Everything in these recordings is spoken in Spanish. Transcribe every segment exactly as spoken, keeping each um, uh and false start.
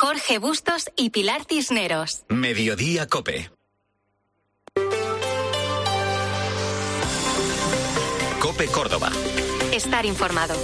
Jorge Bustos y Pilar Cisneros. Mediodía COPE. COPE Córdoba. Estar informado.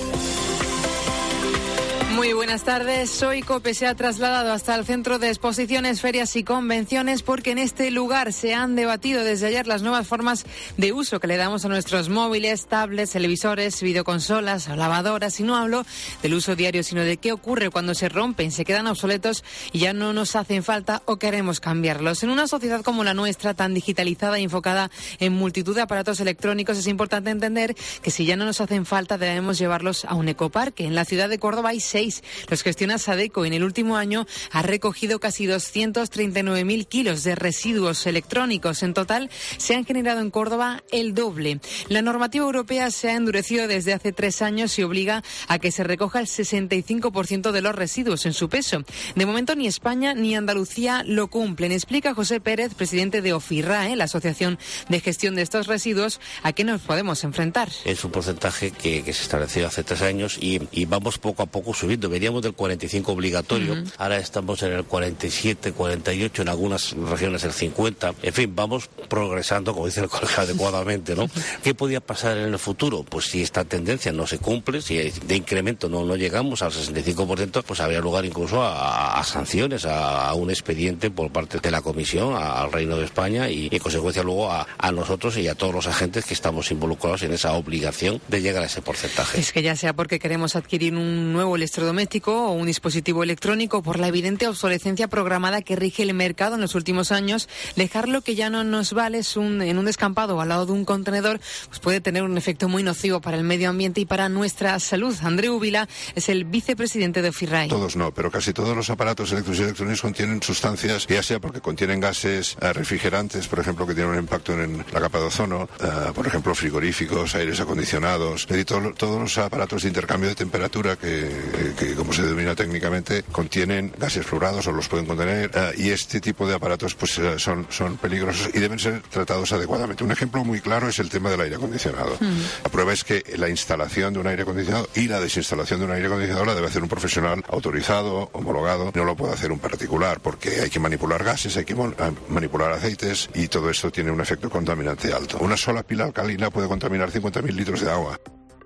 Muy buenas tardes. Hoy COPE se ha trasladado hasta el Centro de Exposiciones, Ferias y Convenciones porque en este lugar se han debatido desde ayer las nuevas formas de uso que le damos a nuestros móviles, tablets, televisores, videoconsolas, lavadoras. Y no hablo del uso diario, sino de qué ocurre cuando se rompen, se quedan obsoletos y ya no nos hacen falta o queremos cambiarlos. En una sociedad como la nuestra, tan digitalizada e enfocada en multitud de aparatos electrónicos, es importante entender que si ya no nos hacen falta debemos llevarlos a un ecoparque. En la ciudad de Córdoba hay seis. Los gestiona Sadeco y en el último año ha recogido casi doscientos treinta y nueve mil kilos de residuos electrónicos. En total se han generado en Córdoba el doble. La normativa europea se ha endurecido desde hace tres años y obliga a que se recoja el sesenta y cinco por ciento de los residuos en su peso. De momento ni España ni Andalucía lo cumplen. Explica José Pérez, presidente de OFIRRAE, la Asociación de Gestión de estos Residuos, a qué nos podemos enfrentar. Es un porcentaje que, que se estableció hace tres años y, y vamos poco a poco subiendo. Veníamos del cuarenta y cinco obligatorio, uh-huh. Ahora estamos en el cuarenta y siete, cuarenta y ocho, en algunas regiones el cincuenta. En fin, vamos progresando, como dice el colega, adecuadamente, ¿no? ¿Qué podía pasar en el futuro? Pues si esta tendencia no se cumple, si de incremento no, no llegamos al sesenta y cinco por ciento, pues habría lugar incluso a, a sanciones, a, a un expediente por parte de la Comisión, a, al Reino de España y, y en consecuencia luego a, a nosotros y a todos los agentes que estamos involucrados en esa obligación de llegar a ese porcentaje. Es que ya sea porque queremos adquirir un nuevo electrodoméstico o un dispositivo electrónico, por la evidente obsolescencia programada que rige el mercado en los últimos años, dejarlo que ya no nos vale es un, en un descampado o al lado de un contenedor, pues puede tener un efecto muy nocivo para el medio ambiente y para nuestra salud. Andreu Vila es el vicepresidente de OFIRRAE. Todos no, pero casi todos los aparatos eléctricos y electrónicos contienen sustancias, ya sea porque contienen gases eh, refrigerantes, por ejemplo, que tienen un impacto en la capa de ozono, eh, por ejemplo, frigoríficos, aires acondicionados, y todo, todos los aparatos de intercambio de temperatura que que como se denomina técnicamente, contienen gases fluorados o los pueden contener, uh, y este tipo de aparatos pues uh, son, son peligrosos y deben ser tratados adecuadamente. Un ejemplo muy claro es el tema del aire acondicionado. Mm. La prueba es que la instalación de un aire acondicionado y la desinstalación de un aire acondicionado la debe hacer un profesional autorizado, homologado, no lo puede hacer un particular porque hay que manipular gases, hay que mon- manipular aceites y todo esto tiene un efecto contaminante alto. Una sola pila alcalina puede contaminar cincuenta mil litros de agua.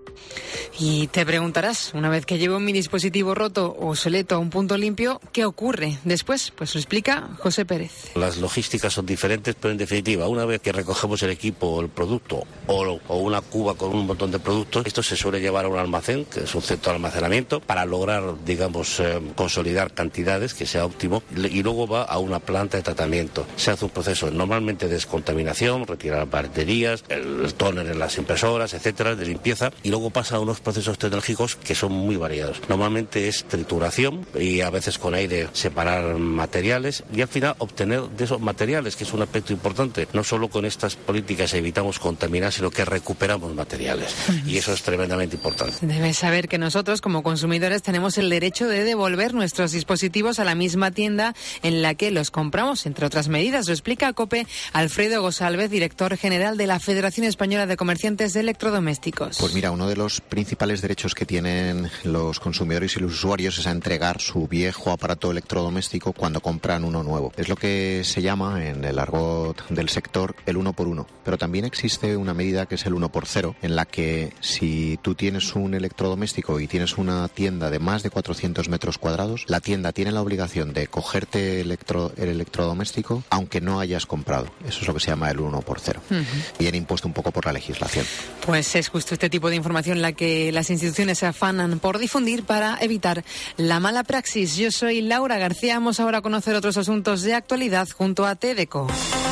Y te preguntarás, una vez que llevo mi dispositivo roto o obsoleto a un punto limpio, ¿qué ocurre después? Pues lo explica José Pérez. Las logísticas son diferentes, pero en definitiva, una vez que recogemos el equipo o el producto o, o una cuba con un montón de productos, esto se suele llevar a un almacén, que es un centro de almacenamiento, para lograr, digamos, eh, consolidar cantidades que sea óptimo, y luego va a una planta de tratamiento. Se hace un proceso normalmente de descontaminación, retirar baterías, el, el tóner en las impresoras, etcétera, de limpieza, y luego pasa a unos procesos tecnológicos que son muy variados. Normalmente es trituración y a veces con aire separar materiales y al final obtener de esos materiales, que es un aspecto importante. No solo con estas políticas evitamos contaminar, sino que recuperamos materiales. Y eso es tremendamente importante. Debes saber que nosotros como consumidores tenemos el derecho de devolver nuestros dispositivos a la misma tienda en la que los compramos, entre otras medidas. Lo explica a COPE Alfredo González, director general de la Federación Española de Comerciantes de Electrodomésticos. Pues mira, uno de los principales derechos que tienen los consumidores y los usuarios es a entregar su viejo aparato electrodoméstico cuando compran uno nuevo. Es lo que se llama en el argot del sector el uno por uno. Pero también existe una medida que es el uno por cero, en la que si tú tienes un electrodoméstico y tienes una tienda de más de cuatrocientos metros cuadrados, la tienda tiene la obligación de cogerte electro, el electrodoméstico aunque no hayas comprado. Eso es lo que se llama el uno por cero. Uh-huh. Viene impuesto un poco por la legislación. Pues es justo este tipo de información la que las instituciones se afanan por difundir para evitar la mala praxis. Yo soy Laura García. Vamos ahora a conocer otros asuntos de actualidad junto a TEDECO.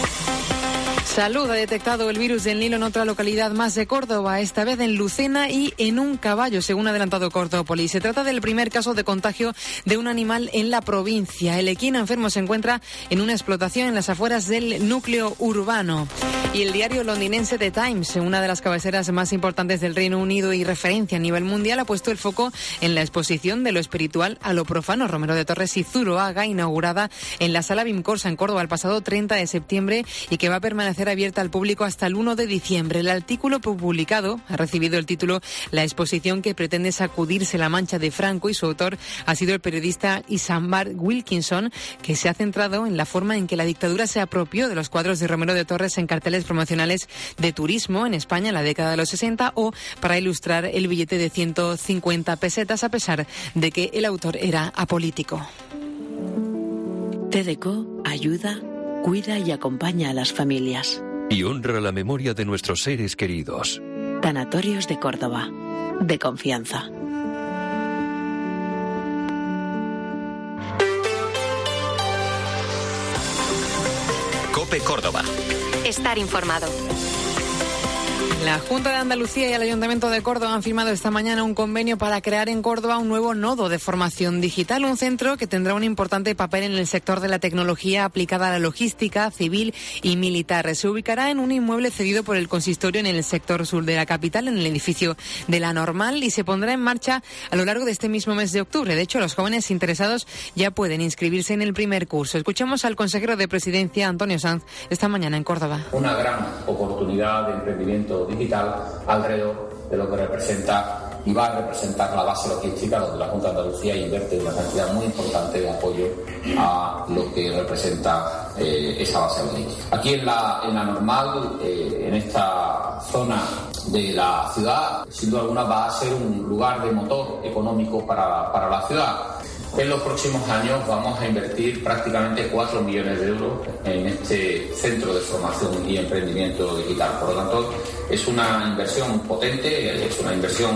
Salud ha detectado el virus del Nilo en otra localidad más de Córdoba, esta vez en Lucena y en un caballo, según ha adelantado Cordópolis. Se trata del primer caso de contagio de un animal en la provincia. El equino enfermo se encuentra en una explotación en las afueras del núcleo urbano. Y el diario londinense The Times, una de las cabeceras más importantes del Reino Unido y referencia a nivel mundial, ha puesto el foco en la exposición de lo espiritual a lo profano. Romero de Torres y Zuloaga, inaugurada en la Sala Bimcorsa en Córdoba el pasado treinta de septiembre y que va a permanecer permanecerá abierta al público hasta el uno de diciembre. El artículo publicado ha recibido el título La exposición que pretende sacudirse la mancha de Franco, y su autor ha sido el periodista Isambar Wilkinson, que se ha centrado en la forma en que la dictadura se apropió de los cuadros de Romero de Torres en carteles promocionales de turismo en España en la década de los sesenta, o para ilustrar el billete de ciento cincuenta pesetas, a pesar de que el autor era apolítico. T D C O ayuda, cuida y acompaña a las familias. Y honra la memoria de nuestros seres queridos. Tanatorios de Córdoba, de confianza. COPE Córdoba. Estar informado. La Junta de Andalucía y el Ayuntamiento de Córdoba han firmado esta mañana un convenio para crear en Córdoba un nuevo nodo de formación digital, un centro que tendrá un importante papel en el sector de la tecnología aplicada a la logística civil y militar. Se ubicará en un inmueble cedido por el consistorio en el sector sur de la capital, en el edificio de La Normal, y se pondrá en marcha a lo largo de este mismo mes de octubre. De hecho, los jóvenes interesados ya pueden inscribirse en el primer curso. Escuchamos al consejero de Presidencia, Antonio Sanz, esta mañana en Córdoba. Una gran oportunidad de emprendimiento digital alrededor de lo que representa y va a representar la base logística, donde la Junta de Andalucía invierte una cantidad muy importante de apoyo a lo que representa eh, esa base logística. Aquí en la, en la Normal, eh, en esta zona de la ciudad, sin duda alguna va a ser un lugar de motor económico para, para la ciudad. En los próximos años vamos a invertir prácticamente cuatro millones de euros en este centro de formación y emprendimiento digital. Por lo tanto, es una inversión potente, es una inversión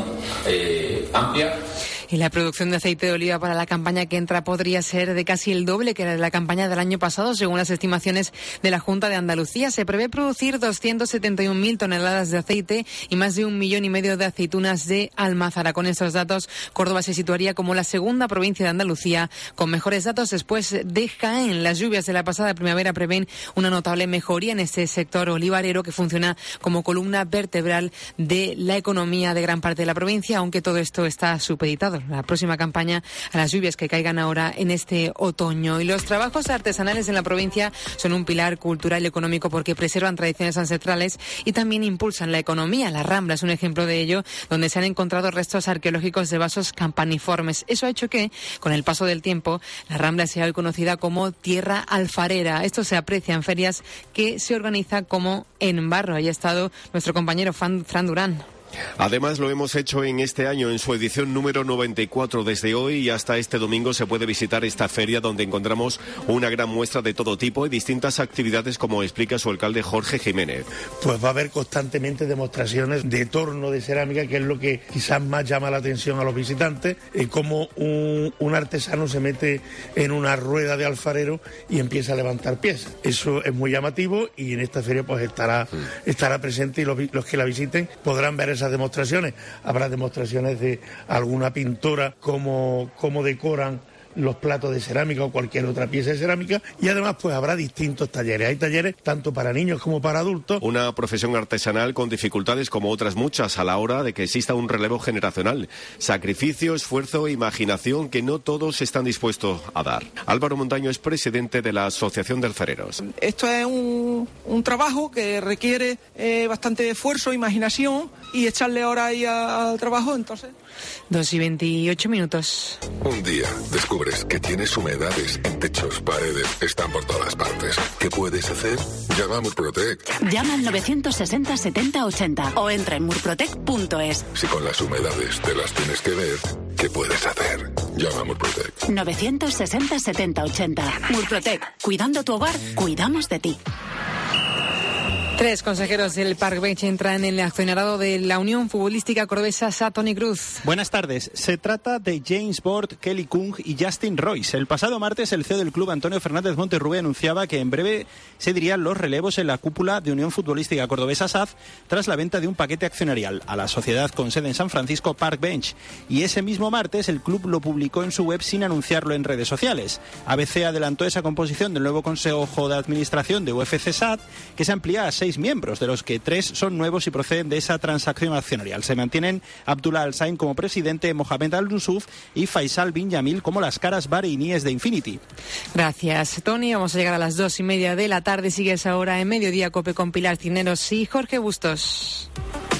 eh, amplia. Y la producción de aceite de oliva para la campaña que entra podría ser de casi el doble que la de la campaña del año pasado, según las estimaciones de la Junta de Andalucía. Se prevé producir doscientas setenta y una mil toneladas de aceite y más de un millón y medio de aceitunas de almazara. Con estos datos, Córdoba se situaría como la segunda provincia de Andalucía con mejores datos después de Jaén. Las lluvias de la pasada primavera prevén una notable mejoría en este sector olivarero, que funciona como columna vertebral de la economía de gran parte de la provincia, aunque todo esto está supeditado la próxima campaña a las lluvias que caigan ahora en este otoño. Y los trabajos artesanales en la provincia son un pilar cultural y económico porque preservan tradiciones ancestrales y también impulsan la economía. La Rambla es un ejemplo de ello, donde se han encontrado restos arqueológicos de vasos campaniformes. Eso ha hecho que, con el paso del tiempo, la Rambla sea hoy conocida como tierra alfarera. Esto se aprecia en ferias que se organiza como en barro. Ahí ha estado nuestro compañero Fran Durán. Además, lo hemos hecho en este año, en su edición número noventa y cuatro. Desde hoy y hasta este domingo se puede visitar esta feria, donde encontramos una gran muestra de todo tipo y distintas actividades, como explica su alcalde Jorge Jiménez. Pues va a haber constantemente demostraciones de torno de cerámica, que es lo que quizás más llama la atención a los visitantes, eh, como un, un artesano se mete en una rueda de alfarero y empieza a levantar piezas. Eso es muy llamativo y en esta feria pues estará, estará presente, y los, los que la visiten podrán ver esas demostraciones. Habrá demostraciones de alguna pintora, cómo, cómo decoran los platos de cerámica o cualquier otra pieza de cerámica, y además pues habrá distintos talleres. Hay talleres tanto para niños como para adultos. Una profesión artesanal con dificultades como otras muchas a la hora de que exista un relevo generacional. Sacrificio, esfuerzo e imaginación que no todos están dispuestos a dar. Álvaro Montaño es presidente de la Asociación de Alfareros. Esto es un, un trabajo que requiere eh, bastante esfuerzo, imaginación y echarle horas ahí al trabajo, entonces... Dos y veintiocho minutos. Un día descubres que tienes humedades en techos, paredes, están por todas partes. ¿Qué puedes hacer? Llama a Murprotec. Llama al novecientos sesenta setenta ochenta o entra en murprotec punto es. Si con las humedades te las tienes que ver, ¿qué puedes hacer? Llama a Murprotec. novecientos sesenta setenta ochenta. Murprotec. Cuidando tu hogar, cuidamos de ti. Tres consejeros del Park Bench entran en el accionariado de la Unión Futbolística Cordobesa S A Toni Cruz. Buenas tardes. Se trata de James Bord, Kelly Kung y Justin Royce. El pasado martes el C E O del club, Antonio Fernández Monterrubio, anunciaba que en breve se dirían los relevos en la cúpula de Unión Futbolística Cordobesa S A F tras la venta de un paquete accionarial a la sociedad con sede en San Francisco, Park Bench. Y ese mismo martes el club lo publicó en su web sin anunciarlo en redes sociales. A B C adelantó esa composición del nuevo Consejo de Administración de U F C S A D, que se amplía a seis seis miembros, de los que tres son nuevos y proceden de esa transacción accionarial. Se mantienen Abdullah Al-Sain como presidente, Mohamed Al-Nusuf y Faisal bin Yamil como las caras bahreiníes de Infinity. Gracias, Tony. Vamos a llegar a las dos y media de la tarde. Sigues ahora en Mediodía Cope con Pilar Cisneros y Jorge Bustos.